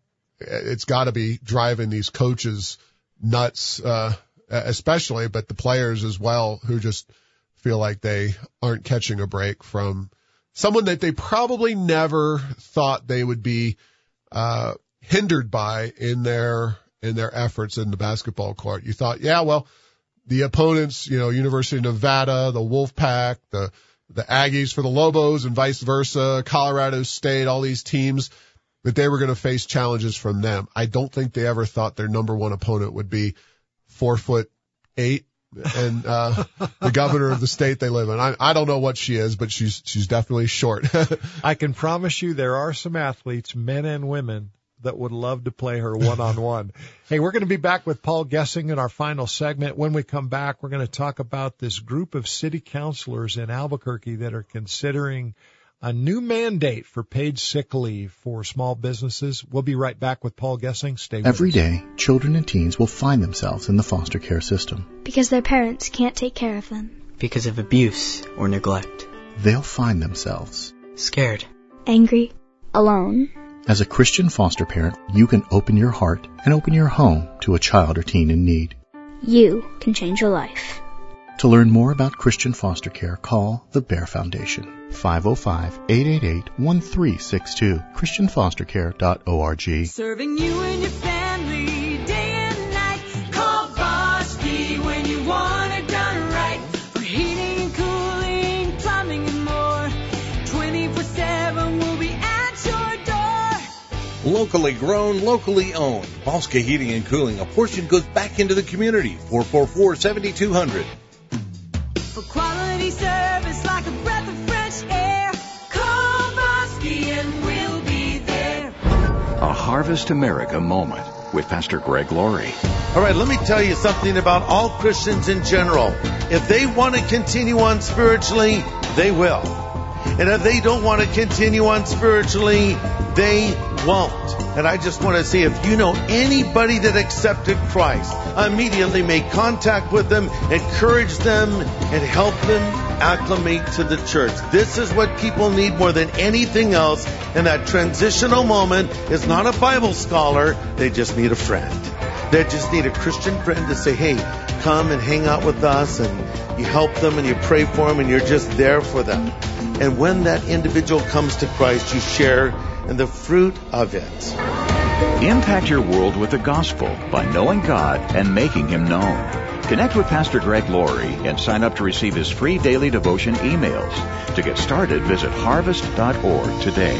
it's gotta be driving these coaches nuts, uh, especially, but the players as well, who just feel like they aren't catching a break from someone that they probably never thought they would be, uh, hindered by in their, in their efforts in the basketball court. You thought, yeah, well, the opponents, you know, University of Nevada, the Wolfpack, the, the Aggies for the Lobos and vice versa, Colorado State, all these teams, that they were going to face challenges from them. I don't think they ever thought their number one opponent would be four foot eight and, uh, the governor of the state they live in. I, I don't know what she is, but she's, she's definitely short. I can promise you there are some athletes, men and women, that would love to play her one-on-one. Hey, we're going to be back with Paul Gessing in our final segment. When we come back, we're going to talk about this group of city councilors in Albuquerque that are considering a new mandate for paid sick leave for small businesses. We'll be right back with Paul Gessing. Stay with Every us. day, children and teens will find themselves in the foster care system. Because their parents can't take care of them. Because of abuse or neglect. They'll find themselves scared, angry, alone. As a Christian foster parent, you can open your heart and open your home to a child or teen in need. You can change your life. To learn more about Christian foster care, call the Bear Foundation, five oh five, eight eight eight, one three six two, christian foster care dot org. Serving you and your family day and night. Call Bosky when you want it done right. For heating and cooling, plumbing and more. twenty-four seven we'll be at your door. Locally grown, locally owned. Bosca Heating and Cooling. A portion goes back into the community. four four four, seven two zero zero. For quality service like a breath of fresh air, call Bosky and we'll be there. A Harvest America moment with Pastor Greg Laurie. All right, let me tell you something about all Christians in general. If they want to continue on spiritually, they will. And if they don't want to continue on spiritually, they won't. And I just want to say, if you know anybody that accepted Christ, immediately make contact with them, encourage them, and help them acclimate to the church. This is what people need more than anything else. And that transitional moment is not a Bible scholar. They just need a friend. They just need a Christian friend to say, hey, come and hang out with us. And you help them and you pray for them and you're just there for them. And when that individual comes to Christ, you share in the fruit of it. Impact your world with the gospel by knowing God and making Him known. Connect with Pastor Greg Laurie and sign up to receive his free daily devotion emails. To get started, visit harvest dot org today.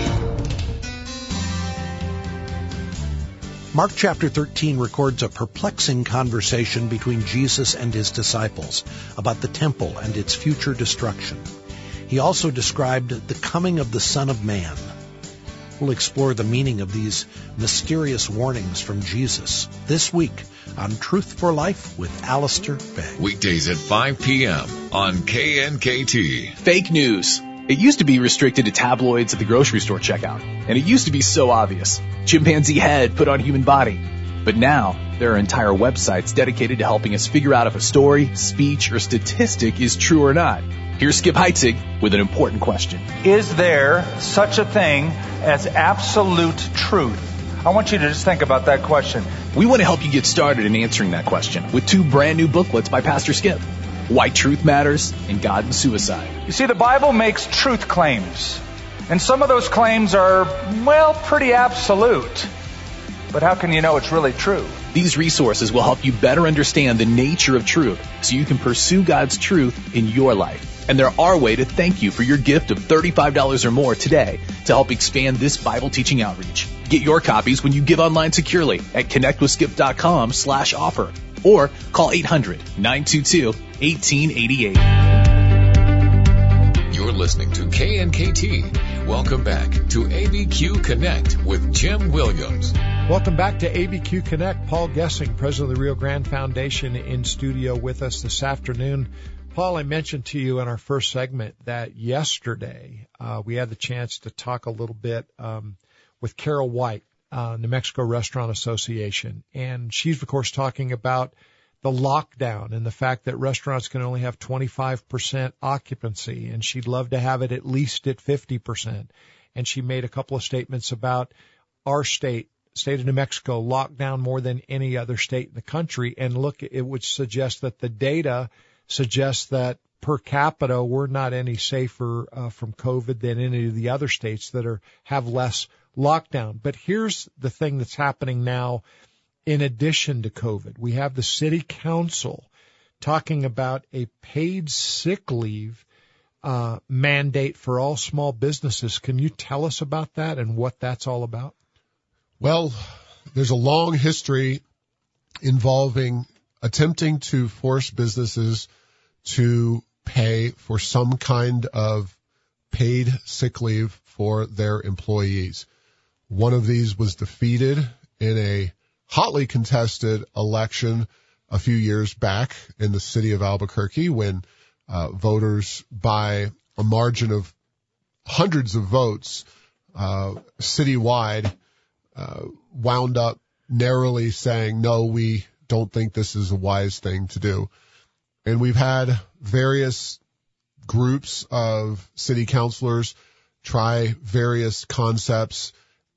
Mark chapter thirteen records a perplexing conversation between Jesus and his disciples about the temple and its future destruction. He also described the coming of the Son of Man. We'll explore the meaning of these mysterious warnings from Jesus this week on Truth for Life with Alistair Begg. Weekdays at five p.m. on K N K T. Fake news. It used to be restricted to tabloids at the grocery store checkout, and it used to be so obvious. Chimpanzee head put on human body. But now, there are entire websites dedicated to helping us figure out if a story, speech, or statistic is true or not. Here's Skip Heitzig with an important question. Is there such a thing as absolute truth? I want you to just think about that question. We want to help you get started in answering that question with two brand new booklets by Pastor Skip. why truth matters, and God and suicide. You see, the Bible makes truth claims. And some of those claims are, well, pretty absolute. But how can you know it's really true? These resources will help you better understand the nature of truth so you can pursue God's truth in your life. And they're our way to thank you for your gift of thirty-five dollars or more today to help expand this Bible teaching outreach. Get your copies when you give online securely at connectwithskip.com slash offer or call eight hundred, nine two two, one eight eight eight. You're listening to K N K T. Welcome back to A B Q Connect with Jim Williams. Welcome back to A B Q Connect. Paul Gessing, president of the Rio Grande Foundation, in studio with us this afternoon. Paul, I mentioned to you in our first segment that yesterday uh, we had the chance to talk a little bit um, with Carol White, uh, New Mexico Restaurant Association. And she's, of course, talking about the lockdown and the fact that restaurants can only have twenty-five percent occupancy, and she'd love to have it at least at fifty percent. And she made a couple of statements about our state, state of New Mexico, locked down more than any other state in the country. And look, it would suggest that the data suggests that per capita we're not any safer uh, from COVID than any of the other states that are have less lockdown. But here's the thing that's happening now. In addition to COVID, we have the city council talking about a paid sick leave uh, mandate for all small businesses. Can you tell us about that and what that's all about? Well, there's a long history involving attempting to force businesses to pay for some kind of paid sick leave for their employees. One of these was defeated in a hotly contested election a few years back in the city of Albuquerque when uh, voters, by a margin of hundreds of votes uh, citywide, uh, wound up narrowly saying, no, we don't think this is a wise thing to do. And we've had various groups of city councilors try various concepts,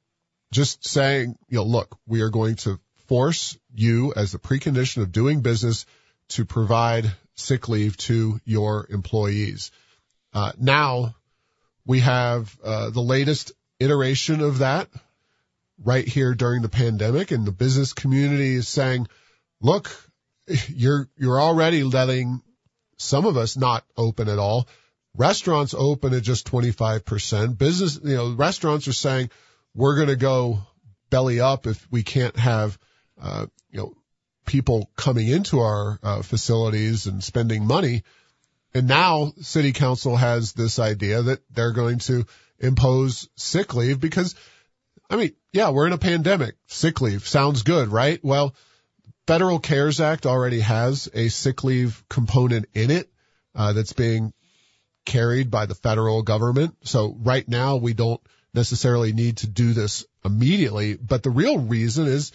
just saying, you know, look, we are going to force you as a precondition of doing business to provide sick leave to your employees. Uh, now we have uh, the latest iteration of that right here during the pandemic, and the business community is saying, look, you're you're already letting some of us not open at all. Restaurants open at just twenty-five percent. Business, you know, restaurants are saying we're going to go belly up if we can't have Uh, you know, people coming into our uh, facilities and spending money. And now city council has this idea that they're going to impose sick leave because, I mean, yeah, we're in a pandemic. Sick leave sounds good, right? Well, Federal CARES Act already has a sick leave component in it uh, that's being carried by the federal government. So right now we don't necessarily need to do this immediately. But the real reason is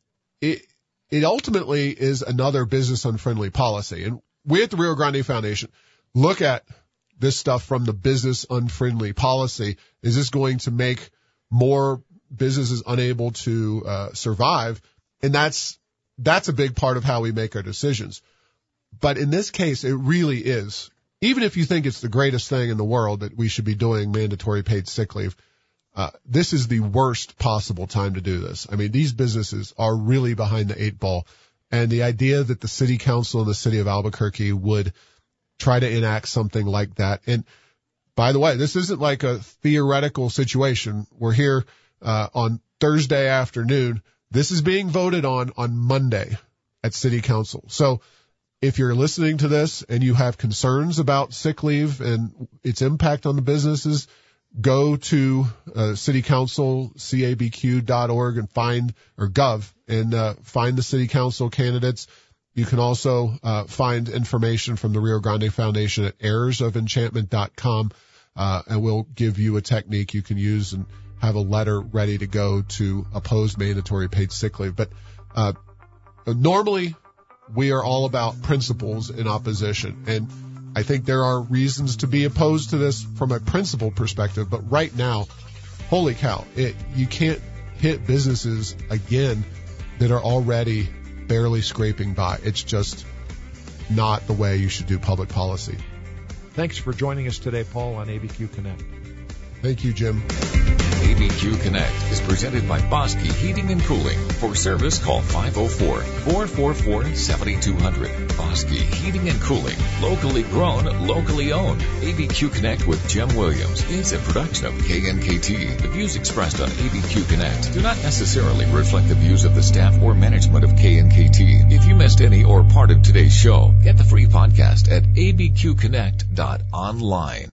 It, it ultimately is another business unfriendly policy. And we at the Rio Grande Foundation look at this stuff from the business unfriendly policy. Is this going to make more businesses unable to uh, survive? And that's, that's a big part of how we make our decisions. But in this case, it really is. Even if you think it's the greatest thing in the world that we should be doing mandatory paid sick leave, Uh, this is the worst possible time to do this. I mean, these businesses are really behind the eight ball. And the idea that the city council in the city of Albuquerque would try to enact something like that. And by the way, this isn't like a theoretical situation. We're here uh, on Thursday afternoon. This is being voted on on Monday at city council. So if you're listening to this and you have concerns about sick leave and its impact on the businesses, go to uh, city council, C A B Q dot org and find, or gov, and uh, find the city council candidates. You can also uh, find information from the Rio Grande Foundation at heirs of enchantment dot com, uh, and we'll give you a technique you can use and have a letter ready to go to oppose mandatory paid sick leave. But uh, normally we are all about principles in opposition, and I think there are reasons to be opposed to this from a principle perspective, but right now, holy cow, it, you can't hit businesses again that are already barely scraping by. It's just not the way you should do public policy. Thanks for joining us today, Paul, on A B Q Connect. Thank you, Jim. A B Q Connect is presented by Bosque Heating and Cooling. For service, call five oh four, four four four, seven two zero zero. Bosque Heating and Cooling. Locally grown, locally owned. A B Q Connect with Jim Williams is a production of K N K T. The views expressed on A B Q Connect do not necessarily reflect the views of the staff or management of K N K T. If you missed any or part of today's show, get the free podcast at a b q connect dot online.